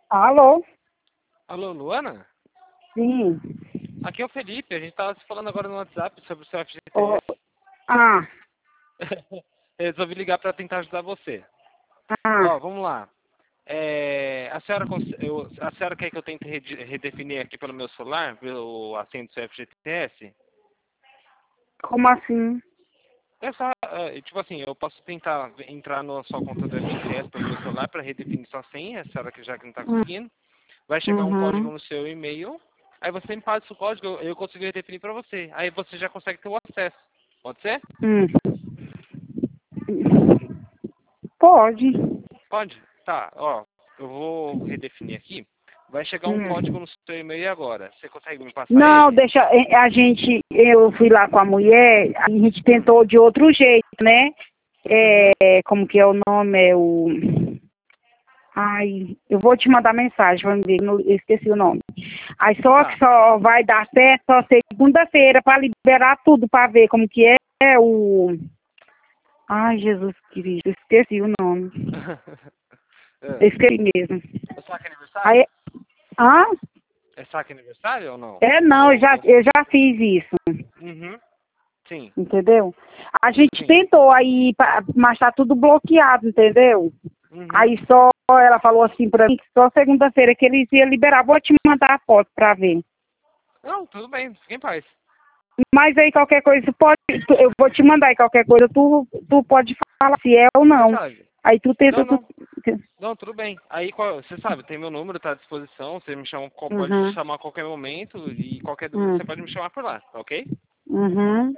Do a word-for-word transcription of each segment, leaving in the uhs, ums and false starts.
Alô? Alô, Luana? Sim. Aqui é o Felipe, a gente estava se falando agora no WhatsApp sobre o seu Ô, F G T S. ah, Eu resolvi ligar para tentar ajudar você. ah, Ó, vamos lá. É, a, senhora, cons- eu- a senhora quer que eu tente rede- redefinir aqui pelo meu celular, pelo assento do seu F G T S? como assim? Essa, eh, tipo assim, eu posso tentar entrar na sua conta do F G T S pelo meu celular para redefinir sua senha, a senhora que já que não está Hum, conseguindo. Vai chegar um código Uhum. no seu e-mail, aí você me passa o código, eu, eu consigo redefinir para você. Aí você já consegue ter o acesso. Pode ser? Hum. Pode. Pode? Tá, ó, eu vou redefinir aqui. Vai chegar um código Hum. no seu e-mail agora. Você consegue me passar Não, ele? deixa, eh, a gente, eu fui lá com a mulher, a gente Hum. tentou de outro jeito, né? Uhum. É, como que é o nome? É o... Ai, eu vou te mandar mensagem, vamos ver, eu esqueci o nome. Aí só que Tá. só vai dar certo só segunda-feira para liberar tudo para ver como que é, é o... Ai, Jesus Cristo, esqueci o nome. É. Esqueci mesmo. É saque Aí, aniversário? ah, É saque aniversário ou não? é não, eu Ou já, tem... eu já fiz isso, Uhum. Sim, entendeu? A gente sim. tentou aí, pa- mas tá tudo bloqueado, entendeu? Uhum. Aí só ela falou assim pra mim que só segunda-feira que eles iam liberar. Vou te mandar a foto pra ver. Não, tudo bem, fique em paz. Mas aí qualquer coisa, tu pode, tu- eu vou te mandar aí qualquer coisa, tu, tu pode falar se é ou Você não. sabe? Aí tu tenta, Não, tu... não. Não, tudo bem. Aí, qual- você sabe, tem meu número, tá à disposição. Você me chama, pode Uhum, chamar a qualquer momento e qualquer dúvida uhum, você pode me chamar por lá, tá ok? uhum,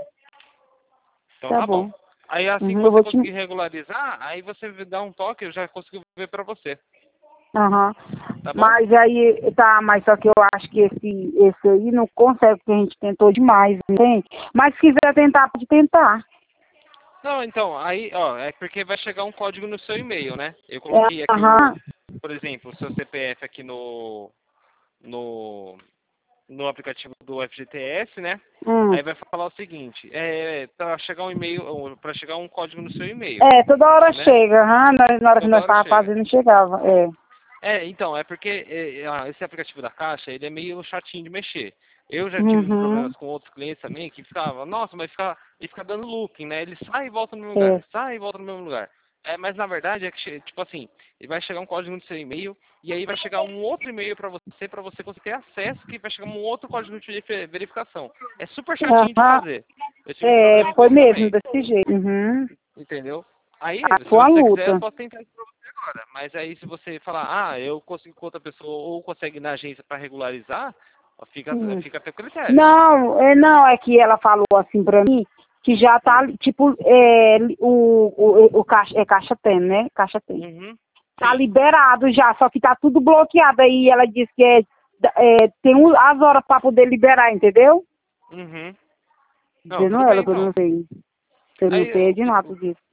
Então tá tá bom. bom. Aí assim que Uhum, eu você vou te... conseguir regularizar, aí você dá um toque, eu já consigo ver pra você, Aham. tá bom? Mas aí, tá, mas só que eu acho que esse, esse aí não consegue, porque a gente tentou demais, entende? Mas se quiser tentar, pode tentar. Não, então, aí, ó, é porque vai chegar um código no seu e-mail, né? Eu É, coloquei aqui o, aham. por exemplo, o seu C P F aqui no, no, no aplicativo do F G T S, né? Hum. Aí vai falar o seguinte, é, para chegar um e-mail, para chegar um código no seu e-mail, É, toda hora né? chega, aham. Na, na hora que Toda nós hora estávamos chega. fazendo, chegava. É. É, então, é porque é, ah, esse aplicativo da Caixa, ele é meio chatinho de mexer. Eu já tive Uhum. problemas com outros clientes também que ficava, nossa, mas fica, ele fica dando looping, né? Ele sai e volta no mesmo lugar, É. sai e volta no mesmo lugar. É, mas na verdade é que, che- tipo assim, ele vai chegar um código no seu e-mail e aí vai chegar um outro e-mail para você, para você conseguir ter acesso, que vai chegar um outro código de ve- verificação. É super chatinho de Aham. fazer. Eu tive É, problema com foi isso mesmo, também, desse jeito. Uhum. entendeu? Aí, A se sua você quiser, eu luta. posso tentar isso pra você agora. Mas aí, se você falar, ah, eu consigo com outra pessoa ou consegue ir na agência para regularizar, ó, fica, Hum. fica até critério. Não, é, não, é que ela falou assim pra mim que já tá, Hum. tipo, é, o, o, o caixa, é caixa tem, né? Caixa tem. Uhum. Tá Sim. liberado já, só que tá tudo bloqueado aí. Ela disse que é, é, tem um- as horas pra poder liberar, entendeu? Uhum. Não, Dizendo tudo bem ela que eu não então. sei. Eu não Aí, sei o de que. nada o- disso.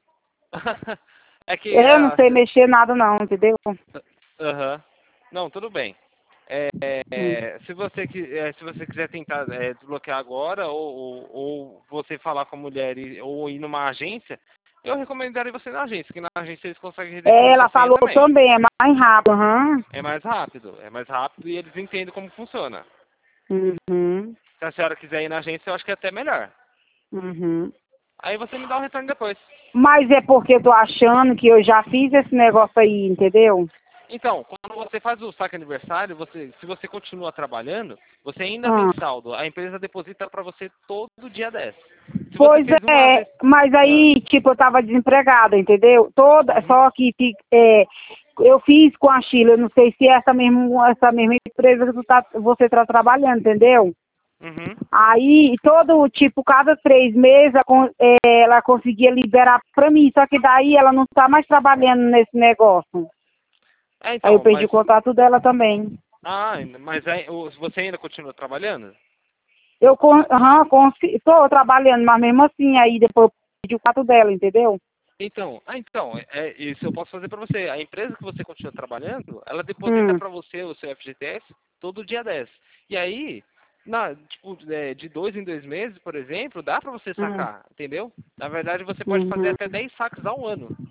É que. Eu não ah, sei cê- mexer nada não, entendeu? Aham. Não, tudo bem. É, Hum. é, se, você, qui- é, se você quiser tentar é, desbloquear agora, ou, ou, ou você falar com a mulher e, ou ir numa agência, eu recomendaria você ir na agência, que na agência eles conseguem É, redefinir sua ela senha falou também. também, é mais rápido. Aham. É mais rápido, é mais rápido e eles entendem como funciona. Uhum. Se a senhora quiser ir na agência, eu acho que é até melhor. Uhum. Aí você me dá o retorno depois. Mas é porque eu tô achando que eu já fiz esse negócio aí, entendeu? Então, quando você faz o saque aniversário, você, se você continua trabalhando, você ainda tem Ah. saldo. A empresa deposita para você todo dia dez. Se você Pois fez uma é, vez... mas Ah, aí, tipo, eu tava desempregada, entendeu? Toda, uhum, só que fi- é, eu fiz com a Sheila, eu não sei se é essa mesma, essa mesma empresa que tu tá, você tá trabalhando, entendeu? uhum. Aí, todo, tipo, cada três meses ela con- é, ela conseguia liberar pra mim, só que daí ela não tá mais trabalhando nesse negócio. É, Aí eu então, perdi o mas... contato dela também. Ah, mas aí, o- você ainda continua trabalhando? Eu con- aham, consi- tô trabalhando, mas mesmo assim, aí depois eu perdi o contato dela, entendeu? Então, ah, então, é, é, isso eu posso fazer para você. A empresa que você continua trabalhando, ela deposita Hum, para você o seu F G T S todo dia dez. E aí, na, tipo, é, de dois em dois meses, por exemplo, dá para você hum, sacar, entendeu? Na verdade, você pode fazer uhum. até dez saques ao ano.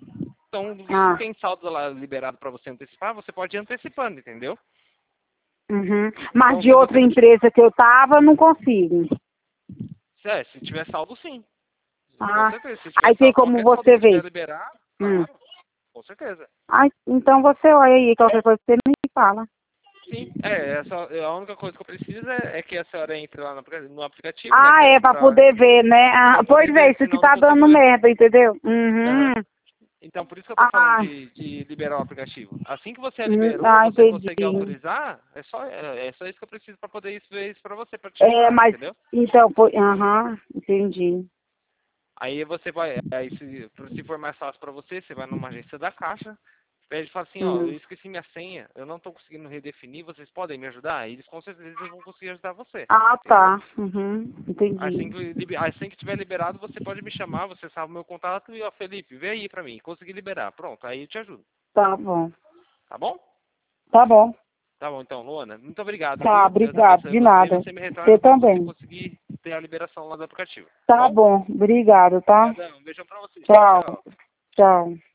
Então, Ah. se tem saldo lá liberado para você antecipar, você pode ir antecipando, entendeu? Uhum. Mas Então, de se outra você não empresa que eu tava, não consigo. É, se tiver saldo, sim. Com Ah, certeza. Se tiver aí tem saldo, como qualquer saldo você que tiver ver. liberado, Hum. claro, com certeza. Ah, então você olha aí, qualquer coisa você me fala. Sim, é, essa, a única coisa que eu preciso é, é que a senhora entre lá no, apli- no aplicativo, né, Ah, pra, é, pra pra, poder ver, né? Ah, pra pois poder é, ver, isso que senão não tá consigo dando ver. merda, entendeu? Aham. Uhum. Então, por isso que eu tô falando Ah, de, de liberar o aplicativo. Assim que você a hum, liberou, ah, você consegue entendi. autorizar, é só, é, é só isso que eu preciso para poder isso, ver isso para você, para te É, ajudar, mas, entendeu? então, foi, aham, entendi. Aí você vai, aí se, se for mais fácil para você, você vai numa agência da Caixa, pede e fala assim, ó, eu Hum. esqueci minha senha, eu não estou conseguindo redefinir, vocês podem me ajudar? Eles com certeza vão conseguir ajudar você, Ah, entendeu? tá. Uhum, Assim entendi. que, libe- assim que tiver liberado, você pode me chamar, você sabe o meu contato e, ó, Felipe, vem aí pra mim, consegui liberar, pronto, aí eu te ajudo, Tá bom. tá bom? Tá bom. Tá bom, então, Luana, muito obrigado, Tá, viu? Deus obrigado. abençoe De você, nada. você me retorna Você quando você também. conseguir ter a liberação lá do aplicativo, tá Tá bom? bom. Obrigado, tá? Obrigadão, um beijão pra você, tchau, Tchau. tchau. Tchau.